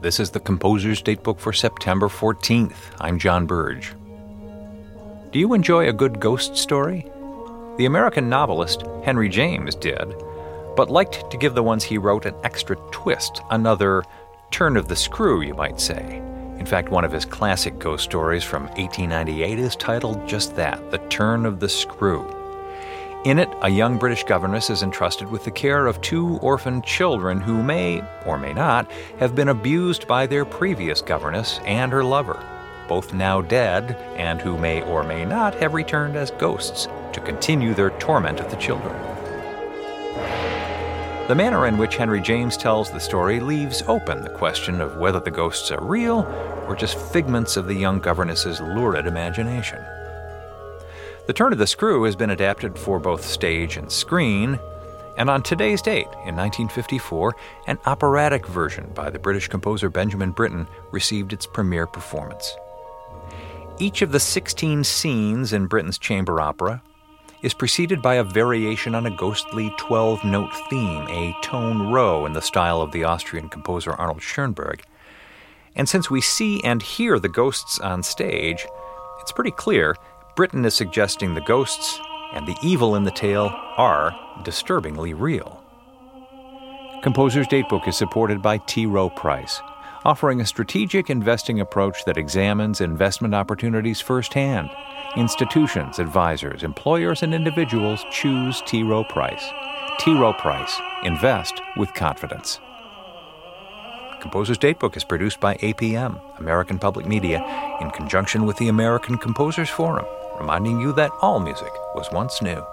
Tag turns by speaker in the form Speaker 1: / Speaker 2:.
Speaker 1: This is the Composer's Datebook for September 14th. I'm John Burge. Do you enjoy a good ghost story? The American novelist Henry James did, but liked to give the ones he wrote an extra twist, another turn of the screw, you might say. In fact, one of his classic ghost stories from 1898 is titled just that, The Turn of the Screw. In it, a young British governess is entrusted with the care of two orphaned children who may, or may not, have been abused by their previous governess and her lover, both now dead and who may or may not have returned as ghosts to continue their torment of the children. The manner in which Henry James tells the story leaves open the question of whether the ghosts are real or just figments of the young governess's lurid imagination. The Turn of the Screw has been adapted for both stage and screen, and on today's date, in 1954, an operatic version by the British composer Benjamin Britten received its premiere performance. Each of the 16 scenes in Britten's chamber opera is preceded by a variation on a ghostly 12-note theme, a tone row in the style of the Austrian composer Arnold Schoenberg. And since we see and hear the ghosts on stage, it's pretty clear Britten is suggesting the ghosts and the evil in the tale are disturbingly real. Composer's Datebook is supported by T. Rowe Price, offering a strategic investing approach that examines investment opportunities firsthand. Institutions, advisors, employers, and individuals choose T. Rowe Price. T. Rowe Price. Invest with confidence. Composer's Datebook is produced by APM, American Public Media, in conjunction with the American Composers Forum, reminding you that all music was once new.